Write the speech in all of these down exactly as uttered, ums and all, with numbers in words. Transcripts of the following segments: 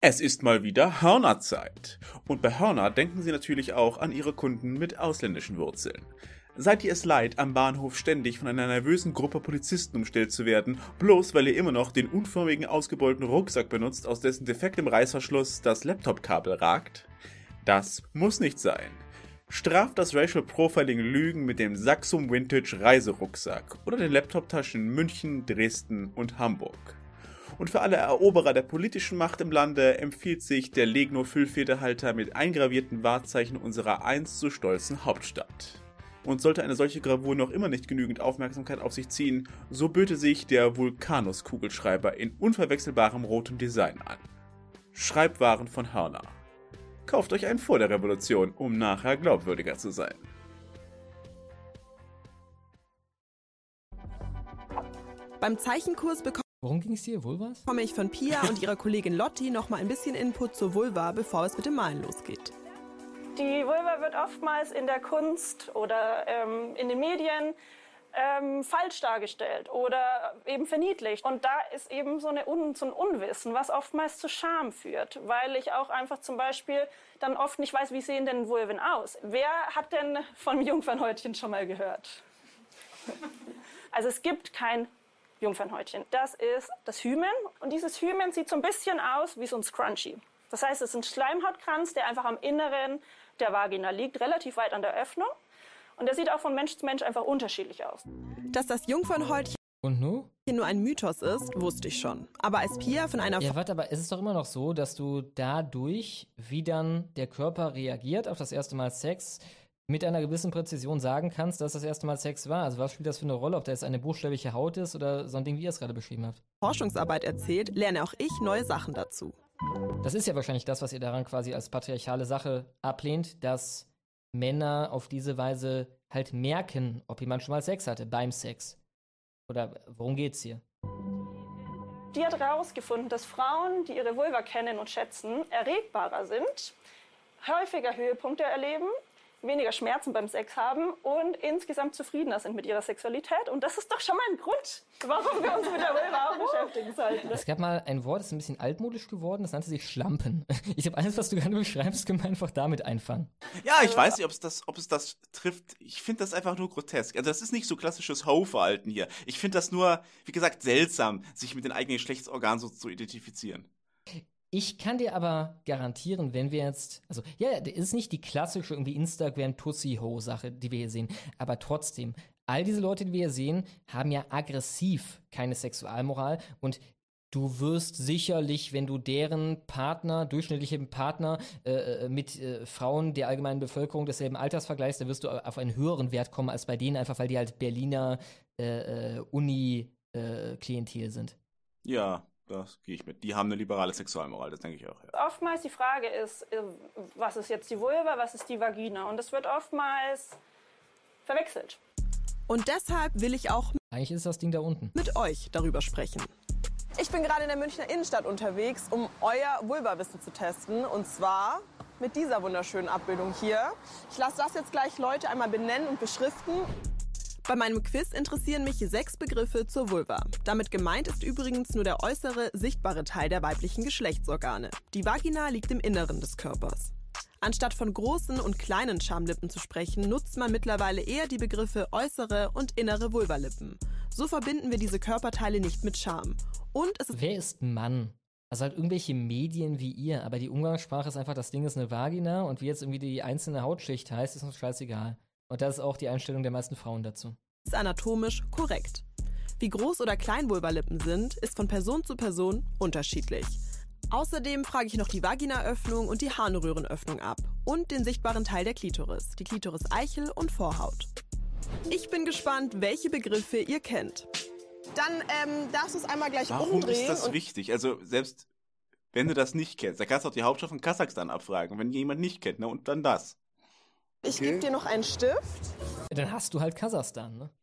Es ist mal wieder Hörnerzeit. Und bei Hörner denken Sie natürlich auch an Ihre Kunden mit ausländischen Wurzeln. Seid ihr es leid, am Bahnhof ständig von einer nervösen Gruppe Polizisten umstellt zu werden, bloß weil ihr immer noch den unförmigen, ausgebeulten Rucksack benutzt, aus dessen defektem Reißverschluss das Laptopkabel ragt? Das muss nicht sein. Straft das Racial Profiling Lügen mit dem Saxum Vintage Reiserucksack oder den Laptoptaschen in München, Dresden und Hamburg. Und für alle Eroberer der politischen Macht im Lande empfiehlt sich der Legno-Füllfederhalter mit eingravierten Wahrzeichen unserer einst so stolzen Hauptstadt. Und sollte eine solche Gravur noch immer nicht genügend Aufmerksamkeit auf sich ziehen, so böte sich der Vulcanus-Kugelschreiber in unverwechselbarem rotem Design an. Schreibwaren von Hörner. Kauft euch einen vor der Revolution, um nachher glaubwürdiger zu sein. Beim Zeichenkurs bekomme Worum ging es dir? Vulvas? ich von Pia und ihrer Kollegin Lotti noch mal ein bisschen Input zur Vulva, bevor es mit dem Malen losgeht. Die Vulva wird oftmals in der Kunst oder ähm, in den Medien ähm, falsch dargestellt oder eben verniedlicht. Und da ist eben so, eine Un- so ein Unwissen, was oftmals zu Scham führt, weil ich auch einfach zum Beispiel dann oft nicht weiß, wie sehen denn Vulven aus. Wer hat denn vom Jungfernhäutchen schon mal gehört? Also es gibt kein Jungfernhäutchen. Das ist das Hymen und dieses Hymen sieht so ein bisschen aus wie so ein Scrunchie. Das heißt, es ist ein Schleimhautkranz, der einfach am Inneren der Vagina liegt, relativ weit an der Öffnung. Und der sieht auch von Mensch zu Mensch einfach unterschiedlich aus. Dass das Jungfernhäutchen Und nu? nur ein Mythos ist, wusste ich schon. Aber als Pia von einer Ja, warte, aber es ist doch immer noch so, dass du dadurch, wie dann der Körper reagiert auf das erste Mal Sex, mit einer gewissen Präzision sagen kannst, dass das erste Mal Sex war. Also was spielt das für eine Rolle, ob da jetzt eine buchstäbliche Haut ist oder so ein Ding, wie ihr es gerade beschrieben habt? Forschungsarbeit erzählt, lerne auch ich neue Sachen dazu. Das ist ja wahrscheinlich das, was ihr daran quasi als patriarchale Sache ablehnt, dass Männer auf diese Weise halt merken, ob jemand schon mal Sex hatte beim Sex. Oder worum geht's hier? Die hat herausgefunden, dass Frauen, die ihre Vulva kennen und schätzen, erregbarer sind, häufiger Höhepunkte erleben, weniger Schmerzen beim Sex haben und insgesamt zufriedener sind mit ihrer Sexualität. Und das ist doch schon mal ein Grund, warum wir uns mit der Vulva auch beschäftigen sollten. Es gab mal ein Wort, das ist ein bisschen altmodisch geworden, das nannte sich Schlampen. Ich habe alles, was du gerade beschreibst, können wir einfach damit einfangen. Ja, ich weiß nicht, ob es das, ob es das trifft. Ich finde das einfach nur grotesk. Also das ist nicht so klassisches Ho-Verhalten hier. Ich finde das nur, wie gesagt, seltsam, sich mit den eigenen Geschlechtsorganen so zu identifizieren. Ich kann dir aber garantieren, wenn wir jetzt, also ja, das ist nicht die klassische irgendwie Instagram-Tussi-Ho-Sache, die wir hier sehen, aber trotzdem, all diese Leute, die wir hier sehen, haben ja aggressiv keine Sexualmoral und du wirst sicherlich, wenn du deren Partner, durchschnittliche Partner äh, mit äh, Frauen der allgemeinen Bevölkerung desselben Alters vergleichst, dann wirst du auf einen höheren Wert kommen als bei denen, einfach weil die halt Berliner äh, äh, Uni-Klientel sind. Ja, das gehe ich mit. Die haben eine liberale Sexualmoral, das denke ich auch. Ja. Oftmals die Frage ist, was ist jetzt die Vulva, was ist die Vagina? Und das wird oftmals verwechselt. Und deshalb will ich auch Eigentlich ist das Ding da unten. mit euch darüber sprechen. Ich bin gerade in der Münchner Innenstadt unterwegs, um euer Vulva-Wissen zu testen. Und zwar mit dieser wunderschönen Abbildung hier. Ich lasse das jetzt gleich Leute einmal benennen und beschriften. Bei meinem Quiz interessieren mich sechs Begriffe zur Vulva. Damit gemeint ist übrigens nur der äußere, sichtbare Teil der weiblichen Geschlechtsorgane. Die Vagina liegt im Inneren des Körpers. Anstatt von großen und kleinen Schamlippen zu sprechen, nutzt man mittlerweile eher die Begriffe äußere und innere Vulvalippen. So verbinden wir diese Körperteile nicht mit Scham. Und es ist Wer ist Mann? Also halt irgendwelche Medien wie ihr, aber die Umgangssprache ist einfach, das Ding ist eine Vagina und wie jetzt irgendwie die einzelne Hautschicht heißt, ist uns scheißegal. Und das ist auch die Einstellung der meisten Frauen dazu. anatomisch korrekt. Wie groß oder klein Vulvalippen sind, ist von Person zu Person unterschiedlich. Außerdem frage ich noch die Vaginaöffnung und die Harnröhrenöffnung ab und den sichtbaren Teil der Klitoris, die Klitoris-Eichel und Vorhaut. Ich bin gespannt, welche Begriffe ihr kennt. Dann ähm, darfst du es einmal gleich Warum umdrehen. ist das und wichtig? Also selbst wenn du das nicht kennst, da kannst du auch die Hauptstadt von Kasachstan abfragen, wenn jemand nicht kennt, ne? Und dann das. ich okay. gebe dir noch einen Stift. Dann hast du halt Kasachstan, ne?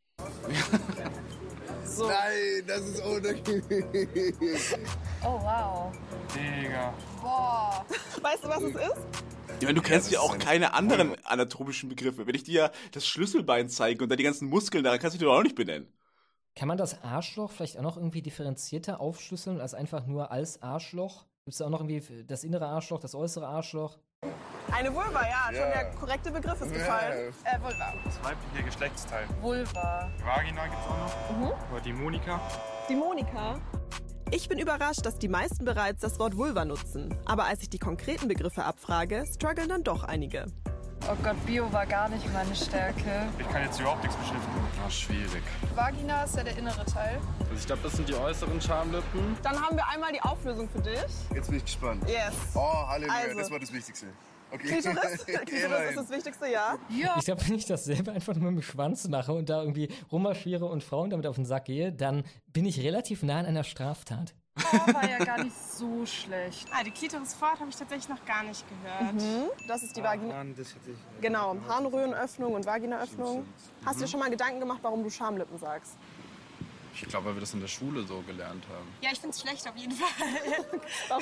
So. Nein, das ist unangenehm. Oh, wow. Digga. Boah. Weißt du, was es ist? Ich meine, du kennst ja das ist auch ein- keine anderen anatomischen Begriffe. Wenn ich dir das Schlüsselbein zeige und dann die ganzen Muskeln daran, kannst du die doch auch nicht benennen. Kann man das Arschloch vielleicht auch noch irgendwie differenzierter aufschlüsseln als einfach nur als Arschloch? Gibt es da auch noch irgendwie das innere Arschloch, das äußere Arschloch? Eine Vulva, ja, schon Ja. der korrekte Begriff ist gefallen. Ja. Äh, Vulva. Das weibliche Geschlechtsteil. Vulva. Vagina gibt's auch noch. Mhm. Oder die Monika. Die Monika. Ich bin überrascht, dass die meisten bereits das Wort Vulva nutzen. Aber als ich die konkreten Begriffe abfrage, strugglen dann doch einige. Oh Gott, Bio war gar nicht meine Stärke. Ich kann jetzt überhaupt nichts beschriften. Ah, schwierig. Vagina ist ja der innere Teil. Also ich glaube, das sind die äußeren Schamlippen. Dann haben wir einmal die Auflösung für dich. Jetzt bin ich gespannt. Yes. Oh, Halleluja, Also. das war das Wichtigste. Okay. Klitoris? Klitoris ist das Wichtigste, ja. Ja. Ich glaube, wenn ich das selber einfach nur mit dem Schwanz mache und da irgendwie rummarschiere und Frauen damit auf den Sack gehe, dann bin ich relativ nah an einer Straftat. Oh, war ja gar nicht so schlecht. Ah, die Klitorisfahrt habe ich tatsächlich noch gar nicht gehört. Mhm. Das ist die Vagina. Mann, das hätte ich... Genau, Harnröhrenöffnung und Vaginaöffnung. Hast du dir schon mal Gedanken gemacht, warum du Schamlippen sagst? Ich glaube, weil wir das in der Schule so gelernt haben. Ja, ich finde es schlecht auf jeden Fall. Warum?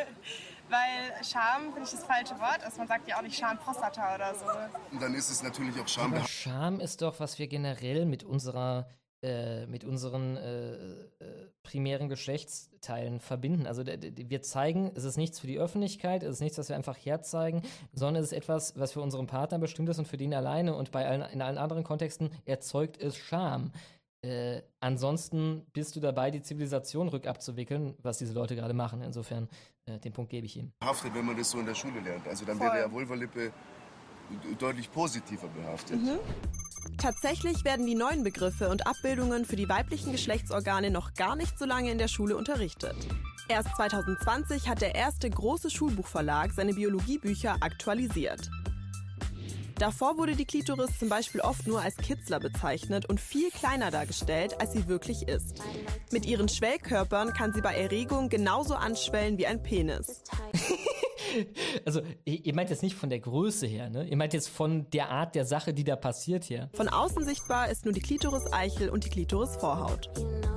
Weil Scham, finde ich, das falsche Wort ist. Man sagt ja auch nicht Schamprostata oder so. Und dann ist es natürlich auch Aber Scham. Scham ist doch, was wir generell mit unserer, äh, mit unseren äh, äh, primären Geschlechtsteilen verbinden. Also d- d- wir zeigen, es ist nichts für die Öffentlichkeit, es ist nichts, was wir einfach herzeigen, sondern es ist etwas, was für unseren Partner bestimmt ist und für den alleine. Und bei allen, in allen anderen Kontexten erzeugt es Scham. Äh, ansonsten bist du dabei, die Zivilisation rückabzuwickeln, was diese Leute gerade machen. Insofern, äh, den Punkt gebe ich ihm. behaftet, wenn man das so in der Schule lernt. Also dann Voll. wäre ja Vulvalippe deutlich positiver behaftet. Mhm. Tatsächlich werden die neuen Begriffe und Abbildungen für die weiblichen Geschlechtsorgane noch gar nicht so lange in der Schule unterrichtet. Erst zwanzig zwanzig hat der erste große Schulbuchverlag seine Biologiebücher aktualisiert. Davor wurde die Klitoris zum Beispiel oft nur als Kitzler bezeichnet und viel kleiner dargestellt, als sie wirklich ist. Mit ihren Schwellkörpern kann sie bei Erregung genauso anschwellen wie ein Penis. Also, ihr ihr meint jetzt nicht von der Größe her, ne? Ihr meint jetzt von der Art der Sache, die da passiert hier. Von außen sichtbar ist nur die Klitoris-Eichel und die Klitoris-Vorhaut.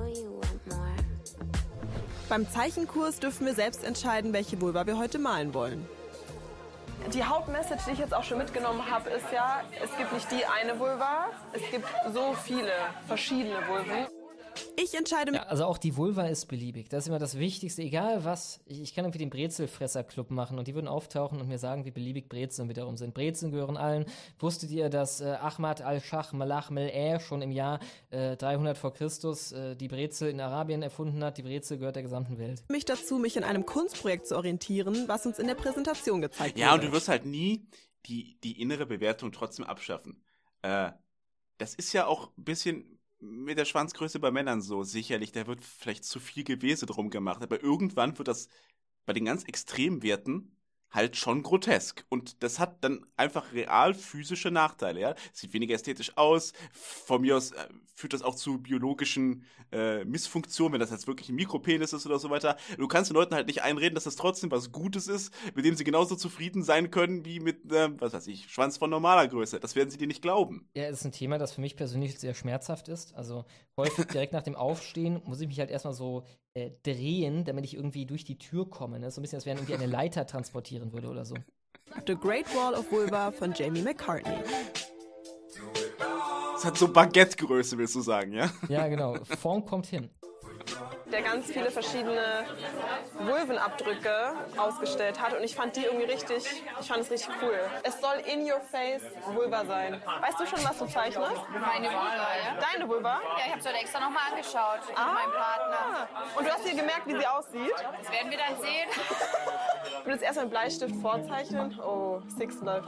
Beim Zeichenkurs dürfen wir selbst entscheiden, welche Vulva wir heute malen wollen. Die Hauptmessage, die ich jetzt auch schon mitgenommen habe, ist ja, es gibt nicht die eine Vulva, es gibt so viele verschiedene Vulven. Ich entscheide Ja, also auch die Vulva ist beliebig. Das ist immer das Wichtigste. Egal was, ich, ich kann irgendwie den Brezelfresser-Club machen und die würden auftauchen und mir sagen, wie beliebig Brezeln wiederum sind. Brezeln gehören allen. Wusstet ihr, dass äh, Ahmad al-Schach Malach Mel-Er schon im Jahr äh, dreihundert vor Christus äh, die Brezel in Arabien erfunden hat? Die Brezel gehört der gesamten Welt. mich dazu, mich in einem Kunstprojekt zu orientieren, was uns in der Präsentation gezeigt Ja, und wurde. du wirst halt nie die, die innere Bewertung trotzdem abschaffen. Äh, das ist ja auch ein bisschen mit der Schwanzgröße bei Männern so. Sicherlich, da wird vielleicht zu viel Gewese drum gemacht, aber irgendwann wird das bei den ganz extremen Werten halt schon grotesk. Und das hat dann einfach real physische Nachteile, ja. Sieht weniger ästhetisch aus. Von mir aus äh, führt das auch zu biologischen äh, Missfunktionen, wenn das jetzt wirklich ein Mikropenis ist oder so weiter. Du kannst den Leuten halt nicht einreden, dass das trotzdem was Gutes ist, mit dem sie genauso zufrieden sein können, wie mit, äh, was weiß ich, Schwanz von normaler Größe. Das werden sie dir nicht glauben. Ja, es ist ein Thema, das für mich persönlich sehr schmerzhaft ist. Also häufig direkt nach dem Aufstehen muss ich mich halt erstmal so äh, drehen, damit ich irgendwie durch die Tür komme. Ne? So ein bisschen, als wenn irgendwie eine Leiter transportieren würde oder so. The Great Wall of Vulva von Jamie McCartney. Es hat so Baguette-Größe, willst du sagen, ja? Ja, genau. Form kommt hin. Der ganz viele verschiedene Vulvenabdrücke ausgestellt hat und ich fand die irgendwie richtig, ich fand es richtig cool. Es soll in your face Vulva sein. Weißt du schon, was du zeichnest? Meine Vulva, ja? Deine Vulva? Ja, ich habe es heute extra nochmal angeschaut mit meinem Partner. Und du hast dir gemerkt, wie sie aussieht? Das werden wir dann sehen. Ich will jetzt erstmal einen Bleistift vorzeichnen. Oh, Sixten läuft.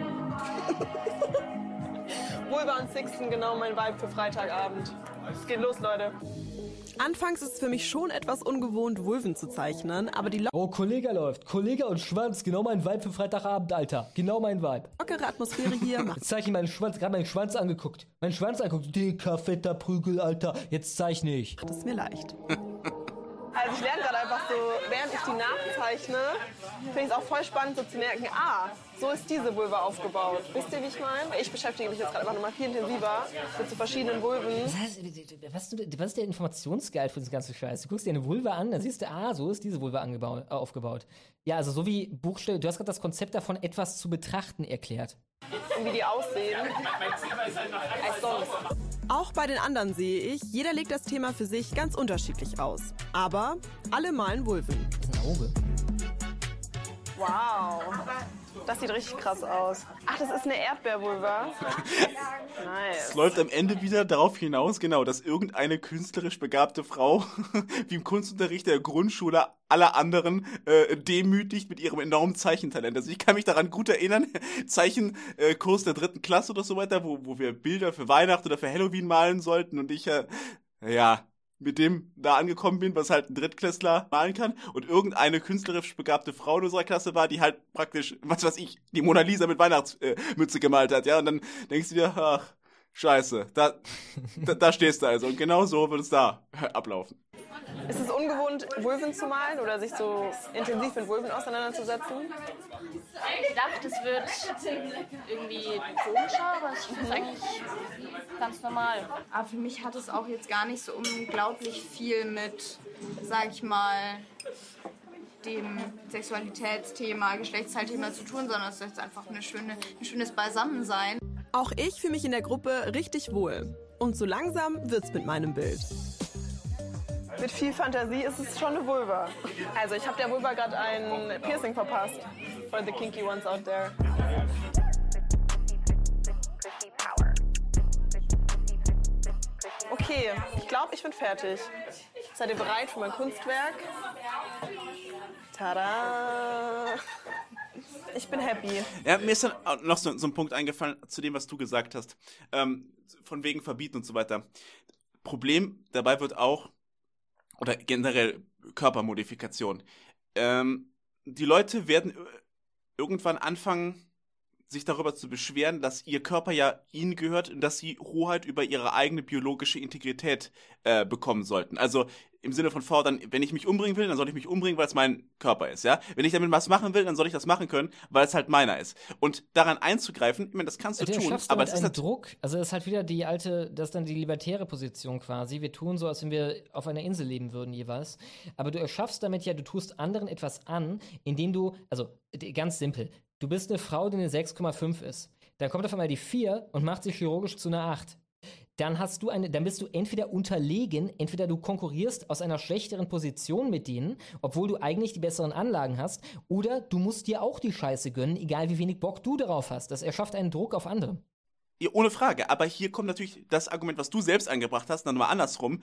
Vulva und Sixten, genau mein Vibe für Freitagabend. Es geht los, Leute. Anfangs ist es für mich schon etwas ungewohnt, Vulven zu zeichnen, aber die Oh, Kollege läuft. Kollege und Schwanz. Genau mein Vibe für Freitagabend, Alter. Genau mein Vibe. lockere Atmosphäre hier macht Jetzt zeichne ich meinen Schwanz. Gerade meinen Schwanz angeguckt. Meinen Schwanz angeguckt. Dicker, fetter Prügel, Alter. Jetzt zeichne ich. es mir leicht. Also ich lerne gerade einfach so, während ich die nachzeichne, finde ich es auch voll spannend so zu merken, ah, so ist diese Vulva aufgebaut. Wisst ihr, wie ich meine? Ich beschäftige mich jetzt gerade einfach nochmal viel intensiver mit so verschiedenen Vulven. Das heißt, was, was ist der Informationsgehalt für diesen ganzen Scheiß? Du guckst dir eine Vulva an, dann siehst du, ah, so ist diese Vulva angebaut, äh, aufgebaut. Ja, also so wie Buchstaben, du hast gerade das Konzept davon, etwas zu betrachten, erklärt. Und wie die aussehen, als sonst. Auch bei den anderen sehe ich, jeder legt das Thema für sich ganz unterschiedlich aus. Aber alle malen Vulven. Das ist ein Auge. Wow. Das sieht richtig krass aus. Ach, das ist eine Erdbeervulva. Nice. Es läuft am Ende wieder darauf hinaus, genau, dass irgendeine künstlerisch begabte Frau, wie im Kunstunterricht der Grundschule, alle anderen äh, demütigt mit ihrem enormen Zeichentalent. Also ich kann mich daran gut erinnern, Zeichenkurs der dritten Klasse oder so weiter, wo, wo wir Bilder für Weihnachten oder für Halloween malen sollten und ich, äh, ja, mit dem da angekommen bin, was halt ein Drittklässler malen kann und irgendeine künstlerisch begabte Frau in unserer Klasse war, die halt praktisch, was weiß ich, die Mona Lisa mit Weihnachtsmütze äh, gemalt hat, ja, und dann denkst du dir, ach, scheiße, da, da, da stehst du also und genau so wird es da ablaufen. Ist es ungewohnt, Vulven zu malen oder sich so intensiv mit Vulven auseinanderzusetzen? Ich dachte, es wird irgendwie komischer, aber es ist eigentlich ganz normal. Aber für mich hat es auch jetzt gar nicht so unglaublich viel mit, sag ich mal, dem Sexualitätsthema, Geschlechtsteilthema zu tun, sondern es ist einfach eine schöne, ein schönes Beisammensein. Auch ich fühle mich in der Gruppe richtig wohl. Und so langsam wird's mit meinem Bild. Mit viel Fantasie ist es schon eine Vulva. Also ich habe der Vulva gerade ein Piercing verpasst. For the kinky ones out there. Okay, ich glaube, ich bin fertig. Seid ihr bereit für mein Kunstwerk? Tada! Ich bin happy. Ja, mir ist dann auch noch so, so ein Punkt eingefallen zu dem, was du gesagt hast. Ähm, von wegen Verbieten und so weiter. Problem dabei wird auch, oder generell Körpermodifikation. Ähm, die Leute werden irgendwann anfangen, sich darüber zu beschweren, dass ihr Körper ja ihnen gehört und dass sie Hoheit über ihre eigene biologische Integrität äh, bekommen sollten. Also im Sinne von fordern, wenn ich mich umbringen will, dann soll ich mich umbringen, weil es mein Körper ist, ja? Wenn ich damit was machen will, dann soll ich das machen können, weil es halt meiner ist. Und daran einzugreifen, ich meine, das kannst du Der tun, schaffst aber halt es ist einen halt Druck. Also das ist halt wieder die alte, das ist dann die libertäre Position quasi. Wir tun so, als wenn wir auf einer Insel leben würden jeweils. Aber du erschaffst damit ja, du tust anderen etwas an, indem du, also ganz simpel, du bist eine Frau, die eine sechs Komma fünf ist. Dann kommt auf einmal die vier und macht sie chirurgisch zu einer acht. Dann hast du eine, dann bist du entweder unterlegen, entweder du konkurrierst aus einer schlechteren Position mit denen, obwohl du eigentlich die besseren Anlagen hast, oder du musst dir auch die Scheiße gönnen, egal wie wenig Bock du darauf hast. Das erschafft einen Druck auf andere. ja, ohne Frage. Aber hier kommt natürlich das Argument, was du selbst angebracht hast, dann mal andersrum.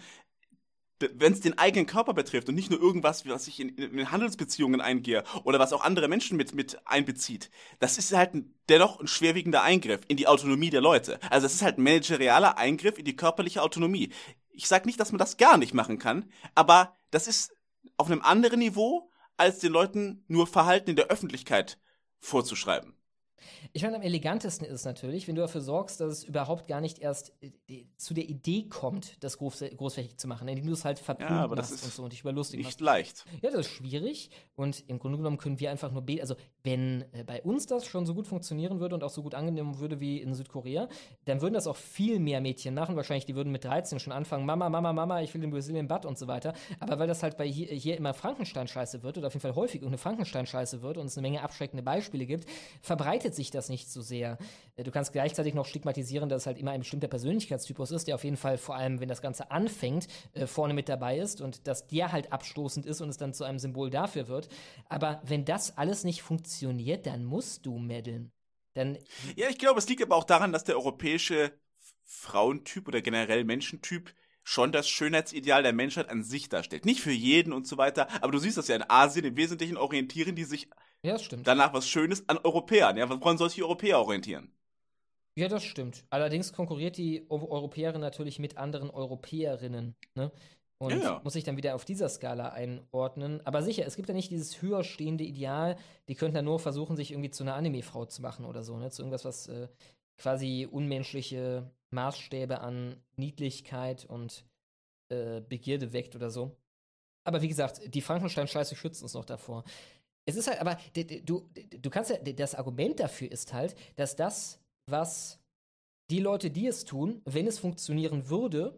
Wenn es den eigenen Körper betrifft und nicht nur irgendwas, was ich in, in Handelsbeziehungen eingehe oder was auch andere Menschen mit, mit einbezieht, das ist halt ein, dennoch ein schwerwiegender Eingriff in die Autonomie der Leute. Also es ist halt ein managerialer Eingriff in die körperliche Autonomie. Ich sage nicht, dass man das gar nicht machen kann, aber das ist auf einem anderen Niveau, als den Leuten nur Verhalten in der Öffentlichkeit vorzuschreiben. Ich meine, am elegantesten ist es natürlich, wenn du dafür sorgst, dass es überhaupt gar nicht erst äh, zu der Idee kommt, das groß, großflächig zu machen, indem du es halt verpönt Ja, aber das machst ist und so und dich über lustig nicht machst. leicht. Ja, das ist schwierig und im Grunde genommen können wir einfach nur beten. Also wenn äh, bei uns das schon so gut funktionieren würde und auch so gut angenommen würde wie in Südkorea, dann würden das auch viel mehr Mädchen machen. Wahrscheinlich, die würden mit dreizehn schon anfangen, Mama, Mama, Mama, ich will den Brazilian Butt und so weiter. Aber weil das halt bei hier, hier immer Frankenstein-Scheiße wird oder auf jeden Fall häufig irgendeine Frankenstein-Scheiße wird und es eine Menge abschreckende Beispiele gibt, verbreitet sich das nicht so sehr. Du kannst gleichzeitig noch stigmatisieren, dass es halt immer ein bestimmter Persönlichkeitstypus ist, der auf jeden Fall, vor allem wenn das Ganze anfängt, äh, vorne mit dabei ist und dass der halt abstoßend ist und es dann zu einem Symbol dafür wird. Aber wenn das alles nicht funktioniert, dann musst du meddeln. Dann Ja, ich glaube, es liegt aber auch daran, dass der europäische Frauentyp oder generell Menschentyp schon das Schönheitsideal der Menschheit an sich darstellt. Nicht für jeden und so weiter, aber du siehst das ja in Asien, im Wesentlichen orientieren die sich ja, das stimmt. danach was Schönes an Europäern. Ja, woran soll sich die Europäer orientieren? Ja, das stimmt. Allerdings konkurriert die Eu- Europäerin natürlich mit anderen Europäerinnen, ne? Und Ja, ja. muss sich dann wieder auf dieser Skala einordnen. Aber sicher, es gibt ja nicht dieses höher stehende Ideal, die könnten dann nur versuchen, sich irgendwie zu einer Anime-Frau zu machen oder so, ne? Zu irgendwas, was äh, quasi unmenschliche Maßstäbe an Niedlichkeit und äh, Begierde weckt oder so. Aber wie gesagt, die Frankenstein-Scheiße schützt uns noch davor. Es ist halt, aber d- d- du, d- du kannst ja, d- das Argument dafür ist halt, dass das, was die Leute, die es tun, wenn es funktionieren würde,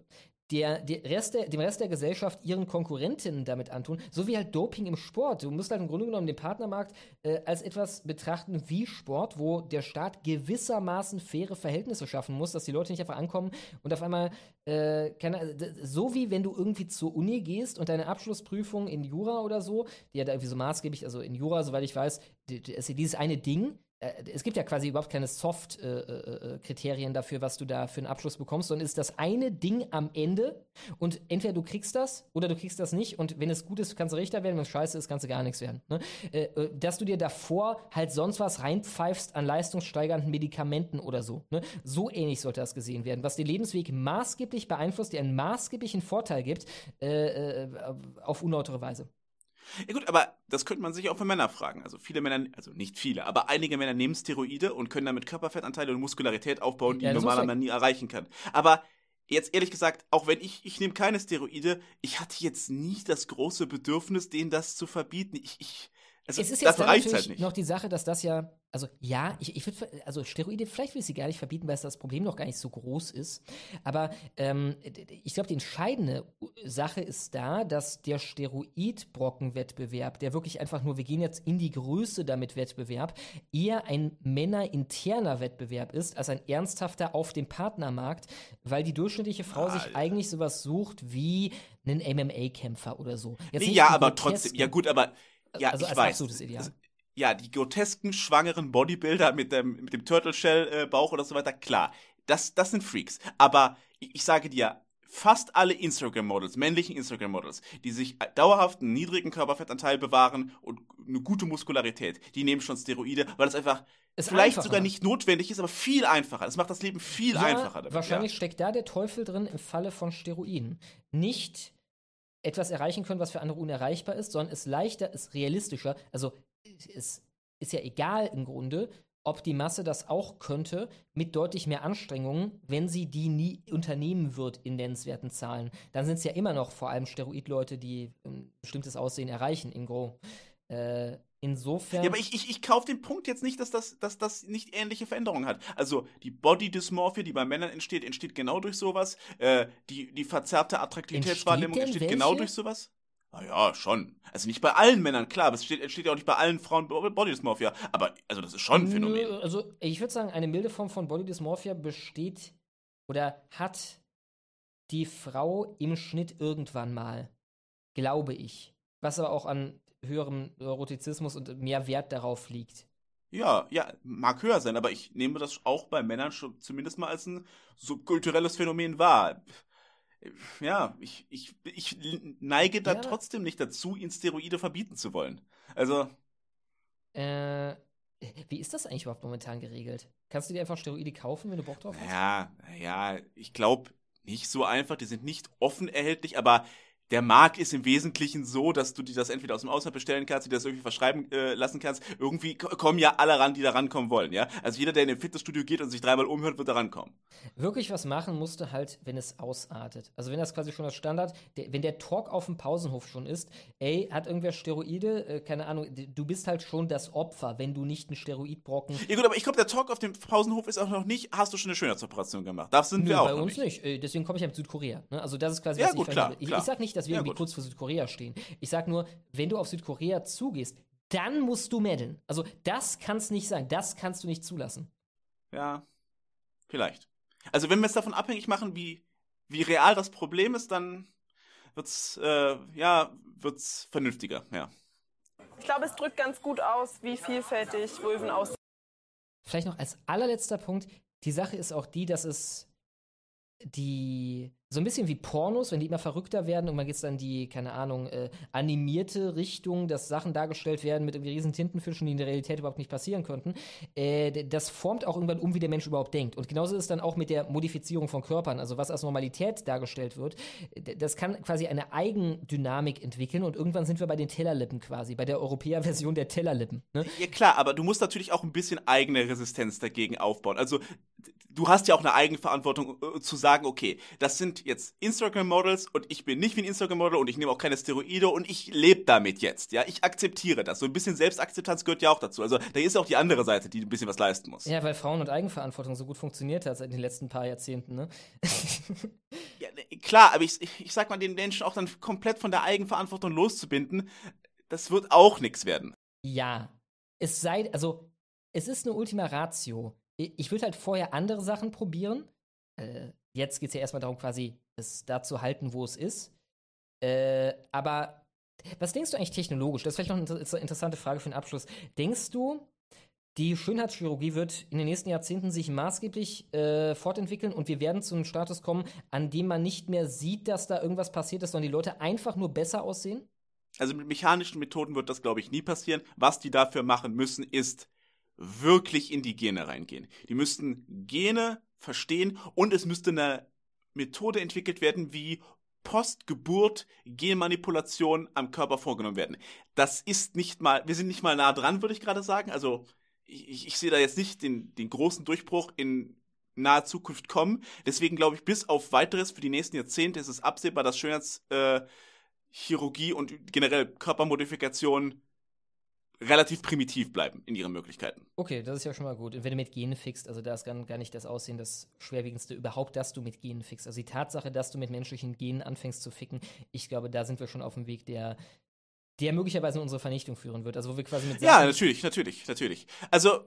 der, der Rest der, dem Rest der Gesellschaft ihren Konkurrentinnen damit antun, so wie halt Doping im Sport. Du musst halt im Grunde genommen den Partnermarkt äh, als etwas betrachten wie Sport, wo der Staat gewissermaßen faire Verhältnisse schaffen muss, dass die Leute nicht einfach ankommen und auf einmal, äh, keine, so wie wenn du irgendwie zur Uni gehst und deine Abschlussprüfung in Jura oder so, die ja da irgendwie so maßgeblich, also in Jura, soweit ich weiß, die, die, ist ja dieses eine Ding. Es gibt ja quasi überhaupt keine Soft-Kriterien äh, äh, dafür, was du da für einen Abschluss bekommst, sondern es ist das eine Ding am Ende und entweder du kriegst das oder du kriegst das nicht und wenn es gut ist, kannst du Richter werden, wenn es scheiße ist, kannst du gar nichts werden. Ne? Äh, dass du dir davor halt sonst was reinpfeifst an leistungssteigernden Medikamenten oder so. Ne? So ähnlich sollte das gesehen werden, was den Lebensweg maßgeblich beeinflusst, dir einen maßgeblichen Vorteil gibt, äh, äh, auf unnautere Weise. Ja gut, aber das könnte man sich auch für Männer fragen. Also viele Männer, also nicht viele, aber einige Männer nehmen Steroide und können damit Körperfettanteile und Muskularität aufbauen, die Ja, ein das normaler muss Mann nie erreichen kann. Aber jetzt ehrlich gesagt, auch wenn ich, ich nehme keine Steroide, ich hatte jetzt nie das große Bedürfnis, denen das zu verbieten. Ich, ich, also Es ist jetzt dafür dann reicht's natürlich halt nicht. noch die Sache, dass das ja, also ja, ich, ich würde, also Steroide, vielleicht will ich sie gar nicht verbieten, weil das Problem noch gar nicht so groß ist. Aber ähm, ich glaube, die entscheidende Sache ist da, dass der Steroidbrockenwettbewerb, der wirklich einfach nur, wir gehen jetzt in die Größe damit Wettbewerb, eher ein männer-interner Wettbewerb ist, als ein ernsthafter auf dem Partnermarkt, weil die durchschnittliche Frau Ah, sich eigentlich sowas sucht wie einen M M A-Kämpfer oder so. Jetzt Nee, nicht ja, die aber grotesken- trotzdem, ja gut, aber ja, also ich als weiß. absolutes Ideal. Also, ja, die grotesken, schwangeren Bodybuilder mit dem, mit dem Turtle-Shell-Bauch oder so weiter, klar, das, das sind Freaks. Aber ich, ich sage dir, fast alle Instagram-Models, männlichen Instagram-Models, die sich dauerhaft einen niedrigen Körperfettanteil bewahren und eine gute Muskularität, die nehmen schon Steroide, weil es einfach Ist vielleicht einfacher. sogar nicht notwendig ist, aber viel einfacher. Es macht das Leben viel Ja, einfacher. Damit, wahrscheinlich ja. steckt da der Teufel drin im Falle von Steroiden. Nicht etwas erreichen können, was für andere unerreichbar ist, sondern es leichter, es realistischer. Also es ist ja egal im Grunde, ob die Masse das auch könnte, mit deutlich mehr Anstrengungen, wenn sie die nie unternehmen wird in nennenswerten Zahlen. Dann sind es ja immer noch vor allem Steroidleute, die ein bestimmtes Aussehen erreichen im Gros. Äh, insofern. Ja, aber ich, ich, ich kaufe den Punkt jetzt nicht, dass das, dass das nicht ähnliche Veränderungen hat. Also die Body Dysmorphie, die bei Männern entsteht, entsteht genau durch sowas. Äh, die, die verzerrte Attraktivitätswahrnehmung Entsteht denn entsteht genau welche? durch sowas. Na ja, schon. Also nicht bei allen Männern, klar, aber es steht, entsteht ja auch nicht bei allen Frauen Body Dysmorphia. Aber also das ist schon ein Phänomen. Nö, Also ich würde sagen, eine milde Form von Body Dysmorphia besteht oder hat die Frau im Schnitt irgendwann mal, glaube ich. Was aber auch an höherem Erotizismus und mehr Wert darauf liegt. Ja, ja, mag höher sein, aber ich nehme das auch bei Männern schon zumindest mal als ein subkulturelles Phänomen wahr. Ja, ich, ich, ich neige da Ja. trotzdem nicht dazu, ihn Steroide verbieten zu wollen. Also, Äh, wie ist das eigentlich überhaupt momentan geregelt? Kannst du dir einfach Steroide kaufen, wenn du Bock drauf hast? ja, ja, ich glaube nicht so einfach, die sind nicht offen erhältlich, aber der Markt ist im Wesentlichen so, dass du dir das entweder aus dem Ausland bestellen kannst, dir das irgendwie verschreiben äh, lassen kannst. Irgendwie k- kommen ja alle ran, die da rankommen wollen, ja? Also jeder, der in ein Fitnessstudio geht und sich dreimal umhört, wird da rankommen. Wirklich was machen musste halt, wenn es ausartet. Also wenn das quasi schon das Standard, der, wenn der Talk auf dem Pausenhof schon ist, ey, hat irgendwer Steroide, äh, keine Ahnung, d- du bist halt schon das Opfer, wenn du nicht einen Steroidbrocken. Ja gut, aber ich glaube, der Talk auf dem Pausenhof ist auch noch nicht, hast du schon eine Schönheitsoperation gemacht? Das sind Nö, wir auch bei noch uns nicht. Äh, Deswegen komme ich ja mit Südkorea. Ne? Also das ist quasi, Ja, was gut, ich klar, verhindere. Ich, klar. ich sag nicht, dass wir Ja, irgendwie gut. kurz vor Südkorea stehen. Ich sag nur, wenn du auf Südkorea zugehst, dann musst du meddeln. Also das kann's nicht sein. Das kannst du nicht zulassen. Ja, vielleicht. Also wenn wir es davon abhängig machen, wie, wie real das Problem ist, dann wird's, äh, ja, wird's vernünftiger, ja. Ich glaube, es drückt ganz gut aus, wie vielfältig Vulven aussehen. Vielleicht noch als allerletzter Punkt, die Sache ist auch die, dass es die, so ein bisschen wie Pornos, wenn die immer verrückter werden und man geht dann die, keine Ahnung, äh, animierte Richtung, dass Sachen dargestellt werden mit irgendwie riesen Tintenfischen, die in der Realität überhaupt nicht passieren könnten, äh, d- das formt auch irgendwann um, wie der Mensch überhaupt denkt. Und genauso ist es dann auch mit der Modifizierung von Körpern, also was als Normalität dargestellt wird, d- das kann quasi eine Eigendynamik entwickeln und irgendwann sind wir bei den Tellerlippen quasi, bei der Europäer-Version der Tellerlippen. Ne? Ja klar, aber du musst natürlich auch ein bisschen eigene Resistenz dagegen aufbauen. Also d- du hast ja auch eine Eigenverantwortung äh, zu sagen, okay, das sind jetzt Instagram-Models und ich bin nicht wie ein Instagram-Model und ich nehme auch keine Steroide und ich lebe damit jetzt, ja, ich akzeptiere das. So ein bisschen Selbstakzeptanz gehört ja auch dazu. Also da ist auch die andere Seite, die ein bisschen was leisten muss. Ja, weil Frauen- und Eigenverantwortung so gut funktioniert hat seit den letzten paar Jahrzehnten, ne? Ja, ne, klar, aber ich, ich, ich sag mal, den Menschen auch dann komplett von der Eigenverantwortung loszubinden, das wird auch nichts werden. Ja, es sei, also, es ist eine Ultima Ratio. Ich würde halt vorher andere Sachen probieren. Äh, jetzt geht es ja erstmal darum, quasi es da zu halten, wo es ist. Äh, aber was denkst du eigentlich technologisch? Das ist vielleicht noch eine inter- interessante Frage für den Abschluss. Denkst du, die Schönheitschirurgie wird in den nächsten Jahrzehnten sich maßgeblich äh, fortentwickeln und wir werden zu einem Status kommen, an dem man nicht mehr sieht, dass da irgendwas passiert ist, sondern die Leute einfach nur besser aussehen? Also mit mechanischen Methoden wird das, glaube ich, nie passieren. Was die dafür machen müssen, ist wirklich in die Gene reingehen. Die müssten Gene verstehen und es müsste eine Methode entwickelt werden, wie Postgeburt Genmanipulation am Körper vorgenommen werden. Das ist nicht mal, wir sind nicht mal nah dran, würde ich gerade sagen. Also ich, ich sehe da jetzt nicht den, den großen Durchbruch in naher Zukunft kommen. Deswegen glaube ich, bis auf Weiteres für die nächsten Jahrzehnte ist es absehbar, dass Schönheitschirurgie äh, und generell Körpermodifikation relativ primitiv bleiben in ihren Möglichkeiten. Okay, das ist ja schon mal gut. Und wenn du mit Genen fixt, also da ist gar, gar nicht das Aussehen das Schwerwiegendste überhaupt, dass du mit Genen fixt. Also die Tatsache, dass du mit menschlichen Genen anfängst zu ficken, ich glaube, da sind wir schon auf dem Weg, der, der möglicherweise in unsere Vernichtung führen wird. Also wo wir quasi mit Ja, natürlich, natürlich, natürlich. Also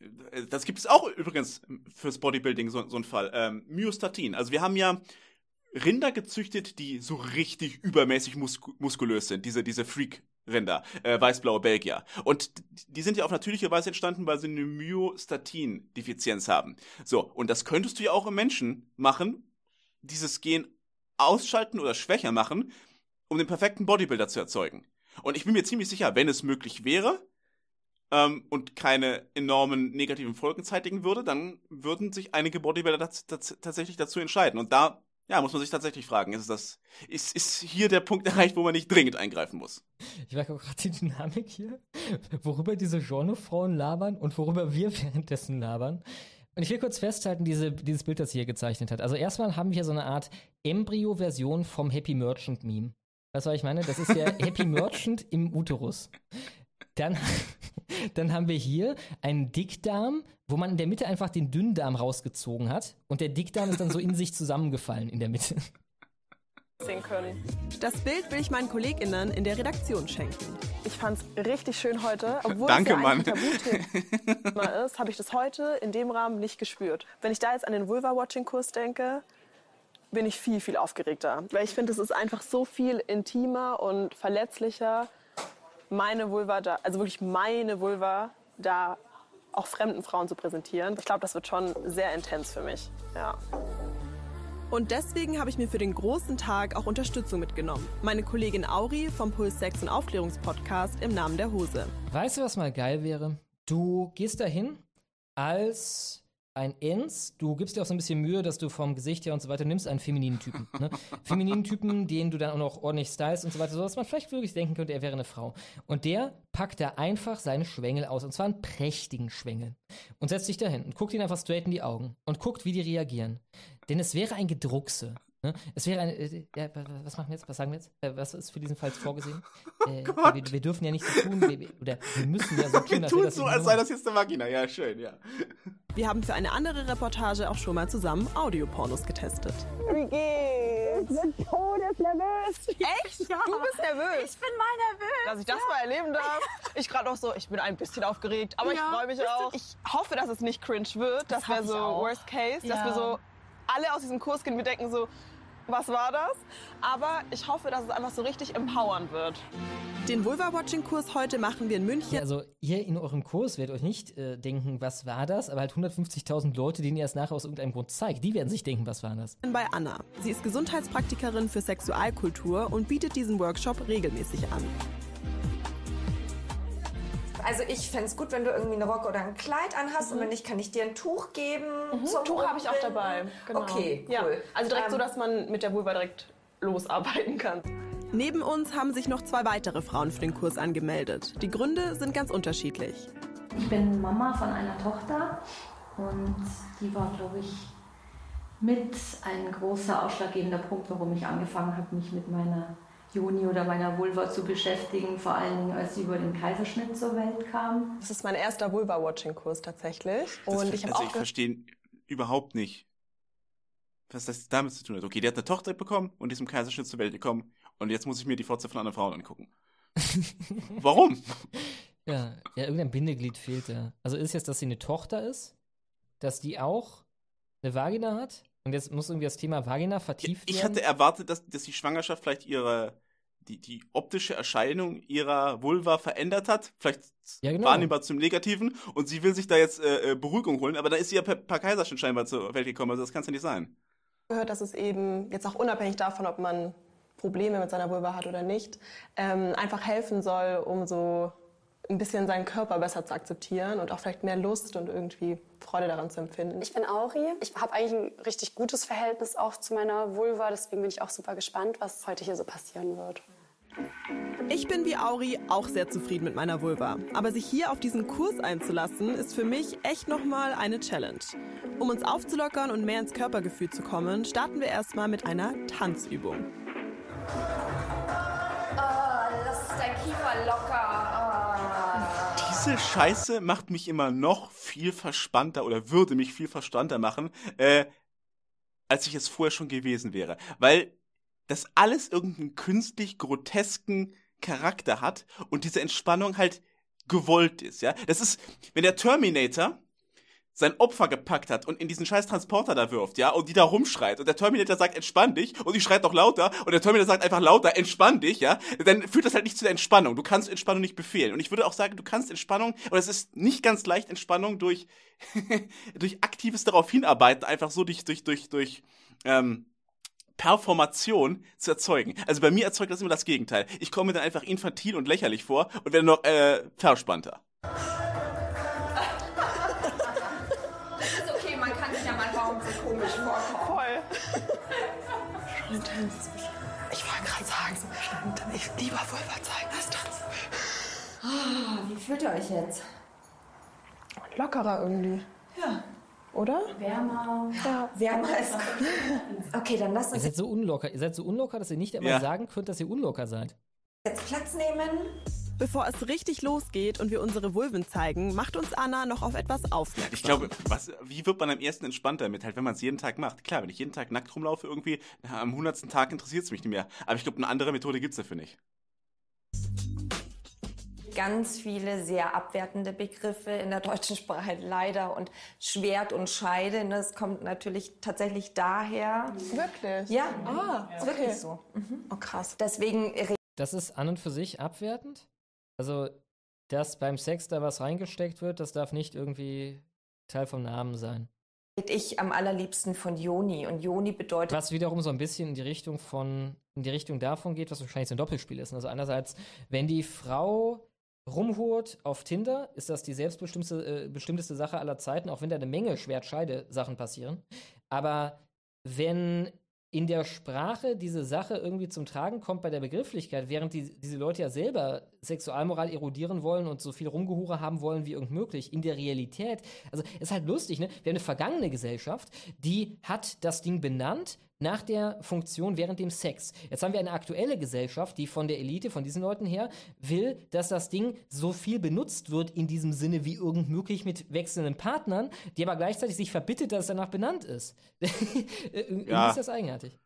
das gibt es auch übrigens fürs Bodybuilding, so, so ein Fall. Ähm, Myostatin. Also wir haben ja Rinder gezüchtet, die so richtig übermäßig musk- muskulös sind. Diese, diese Freak-Rinder, äh, weiß-blaue Belgier. Und die sind ja auf natürliche Weise entstanden, weil sie eine Myostatin-Defizienz haben. So, und das könntest du ja auch im Menschen machen, dieses Gen ausschalten oder schwächer machen, um den perfekten Bodybuilder zu erzeugen. Und ich bin mir ziemlich sicher, wenn es möglich wäre, ähm, und keine enormen negativen Folgen zeitigen würde, dann würden sich einige Bodybuilder tats- tats- tatsächlich dazu entscheiden. Und da ja, muss man sich tatsächlich fragen, ist das, ist, ist hier der Punkt erreicht, wo man nicht dringend eingreifen muss? Ich merke auch gerade die Dynamik hier, worüber diese Genrefrauen labern und worüber wir währenddessen labern. Und ich will kurz festhalten, diese, dieses Bild, das sie hier gezeichnet hat. Also erstmal haben wir hier so eine Art Embryo-Version vom Happy Merchant-Meme. Weißt du, was ich meine? Das ist der Happy Merchant im Uterus. Dann, dann haben wir hier einen Dickdarm, wo man in der Mitte einfach den Dünndarm rausgezogen hat und der Dickdarm ist dann so in sich zusammengefallen in der Mitte. Sehen können. Das Bild will ich meinen KollegInnen in der Redaktion schenken. Ich fand's richtig schön heute. Obwohl Danke, es ja Mann. eigentlich ein Tabuthema ist, habe ich das heute in dem Rahmen nicht gespürt. Wenn ich da jetzt an den Vulva-Watching-Kurs denke, bin ich viel, viel aufgeregter. Weil ich finde, es ist einfach so viel intimer und verletzlicher, meine Vulva da, also wirklich meine Vulva da auch fremden Frauen zu präsentieren. Ich glaube, das wird schon sehr intens für mich. Ja. Und deswegen habe ich mir für den großen Tag auch Unterstützung mitgenommen. Meine Kollegin Auri vom Puls Sex und Aufklärungspodcast im Namen der Hose. Weißt du, was mal geil wäre? Du gehst dahin als ein Ins, du gibst dir auch so ein bisschen Mühe, dass du vom Gesicht her und so weiter nimmst einen femininen Typen. Ne? Femininen Typen, den du dann auch noch ordentlich stylst und so weiter, so dass man vielleicht wirklich denken könnte, er wäre eine Frau. Und der packt da einfach seine Schwengel aus, und zwar einen prächtigen Schwengel. Und setzt sich dahin und guckt ihn einfach straight in die Augen und guckt, wie die reagieren. Denn es wäre ein Gedruckse. Ne? Es wäre eine, äh, ja, was machen wir jetzt, was sagen wir jetzt? Äh, was ist für diesen Fall vorgesehen? Oh äh, Gott. wir, wir dürfen ja nicht so tun, wir, oder wir müssen ja so tun, Wir als wäre tun das so, als sei das jetzt eine Vagina. Ja, schön, ja. Wir haben für eine andere Reportage auch schon mal zusammen Audiopornos getestet. Wie geht's? Ich bin todesnervös. Echt? Ja. Du bist nervös. Ich bin mal nervös. Dass ich das mal erleben darf. Ich gerade auch so, ich bin ein bisschen aufgeregt, aber ich Ja. freue mich auch. Ich hoffe, dass es nicht cringe wird. Das, Das wäre hoffe so ich auch. Worst Case, dass Ja. wir so alle aus diesem Kurs gehen, wir denken so, was war das? Aber ich hoffe, dass es einfach so richtig empowern wird. Den Vulva-Watching-Kurs heute machen wir in München. Ja, also ihr in eurem Kurs werdet euch nicht äh, denken, was war das, aber halt hundertfünfzigtausend Leute, denen ihr es nachher aus irgendeinem Grund zeigt, die werden sich denken, was war das. Bei Anna. Sie ist Gesundheitspraktikerin für Sexualkultur und bietet diesen Workshop regelmäßig an. Also ich fände es gut, wenn du irgendwie eine Rock oder ein Kleid anhast Mhm. und wenn nicht, kann ich dir ein Tuch geben. Mhm. Zum Tuch habe ich auch Umbinden. dabei. Genau. Okay, cool. Ja. Also direkt Ähm, so, dass man mit der Vulva direkt losarbeiten kann. Neben uns haben sich noch zwei weitere Frauen für den Kurs angemeldet. Die Gründe sind ganz unterschiedlich. Ich bin Mama von einer Tochter und die war, glaube ich, mit ein großer ausschlaggebender Punkt, warum ich angefangen habe, mich mit meiner Joni oder meiner Vulva zu beschäftigen, vor allen Dingen, als sie über den Kaiserschnitt zur Welt kam. Das ist mein erster Vulva-Watching-Kurs tatsächlich. Das Und ver- ich habe also auch ich verstehe überhaupt nicht, was das damit zu tun hat. Okay, die hat eine Tochter bekommen und die ist im Kaiserschnitt zur Welt gekommen und jetzt muss ich mir die Fotze von anderen Frauen angucken. Warum? Ja, ja, irgendein Bindeglied fehlt da. Also ist jetzt, dass sie eine Tochter ist, dass die auch eine Vagina hat und jetzt muss irgendwie das Thema Vagina vertieft ich werden? Ich hatte erwartet, dass, dass die Schwangerschaft vielleicht ihre, die, die optische Erscheinung ihrer Vulva verändert hat, vielleicht ja, genau. wahrnehmbar zum Negativen und sie will sich da jetzt äh, Beruhigung holen, aber da ist sie ja per, per Kaiserschnitt scheinbar zur Welt gekommen, also das kann es ja nicht sein. Gehört, dass es eben jetzt auch unabhängig davon, ob man Probleme mit seiner Vulva hat oder nicht, ähm, einfach helfen soll, um so ein bisschen seinen Körper besser zu akzeptieren und auch vielleicht mehr Lust und irgendwie Freude daran zu empfinden. Ich bin Auri. Ich habe eigentlich ein richtig gutes Verhältnis auch zu meiner Vulva. Deswegen bin ich auch super gespannt, was heute hier so passieren wird. Ich bin wie Auri auch sehr zufrieden mit meiner Vulva. Aber sich hier auf diesen Kurs einzulassen, ist für mich echt nochmal eine Challenge. Um uns aufzulockern und mehr ins Körpergefühl zu kommen, starten wir erstmal mit einer Tanzübung. Oh, lass dein Kiefer locker. Oh. Diese Scheiße macht mich immer noch viel verspannter oder würde mich viel verspannter machen, äh, als ich es vorher schon gewesen wäre. Weil das alles irgendeinen künstlich grotesken Charakter hat und diese Entspannung halt gewollt ist, ja. Das ist, wenn der Terminator sein Opfer gepackt hat und in diesen scheiß Transporter da wirft, ja, und die da rumschreit und der Terminator sagt, entspann dich und die schreit noch lauter und der Terminator sagt einfach lauter, entspann dich, ja, dann führt das halt nicht zu der Entspannung. Du kannst Entspannung nicht befehlen. Und ich würde auch sagen, du kannst Entspannung, oder es ist nicht ganz leicht Entspannung durch, durch aktives darauf hinarbeiten, einfach so durch, durch, durch, durch, ähm, Performation zu erzeugen. Also bei mir erzeugt das immer das Gegenteil. Ich komme mir dann einfach infantil und lächerlich vor und werde noch, äh, verspannter. Komisch vorkommen. Voll. Ich wollte gerade sagen, ich lieber Vulva zeigen als tanzen. Oh, wie fühlt ihr euch jetzt? Lockerer irgendwie. Ja. Oder? Wärmer. Ja, wärmer ist gut. Okay, dann lasst Ihr uns seid so unlocker. Ihr seid so unlocker, dass ihr nicht einmal Ja. sagen könnt, dass ihr unlocker seid. jetzt Platz nehmen. Bevor es richtig losgeht und wir unsere Vulven zeigen, macht uns Anna noch auf etwas aufmerksam. Ich glaube, was, wie wird man am ersten entspannter mit, halt, wenn man es jeden Tag macht? Klar, wenn ich jeden Tag nackt rumlaufe irgendwie, am hundertsten Tag interessiert es mich nicht mehr. Aber ich glaube, eine andere Methode gibt es dafür nicht. Ganz viele sehr abwertende Begriffe in der deutschen Sprache, leider. Und Schwert und Scheide, das kommt natürlich tatsächlich daher. Wirklich? Ja, Ah, ist okay. wirklich so. Mhm. Oh, krass. Deswegen Das ist an und für sich abwertend. Also, dass beim Sex da was reingesteckt wird, das darf nicht irgendwie Teil vom Namen sein. rede ich am allerliebsten von Yoni. Und Yoni bedeutet... Was wiederum so ein bisschen in die Richtung von, in die Richtung davon geht, was wahrscheinlich so ein Doppelspiel ist. Also einerseits, wenn die Frau rumhurt auf Tinder, ist das die selbstbestimmteste äh, bestimmteste Sache aller Zeiten, auch wenn da eine Menge Schwert-Scheide-Sachen passieren. Aber wenn in der Sprache diese Sache irgendwie zum Tragen kommt bei der Begrifflichkeit, während die, diese Leute ja selber Sexualmoral erodieren wollen und so viel Rumgehure haben wollen wie irgend möglich, in der Realität, also ist halt lustig, ne? Wir haben eine vergangene Gesellschaft, die hat das Ding benannt nach der Funktion während dem Sex. Jetzt haben wir eine aktuelle Gesellschaft, die von der Elite, von diesen Leuten her, will, dass das Ding so viel benutzt wird in diesem Sinne wie irgend möglich mit wechselnden Partnern, die aber gleichzeitig sich verbittet, dass es danach benannt ist. Irgendwie Ja. ist das eigenartig.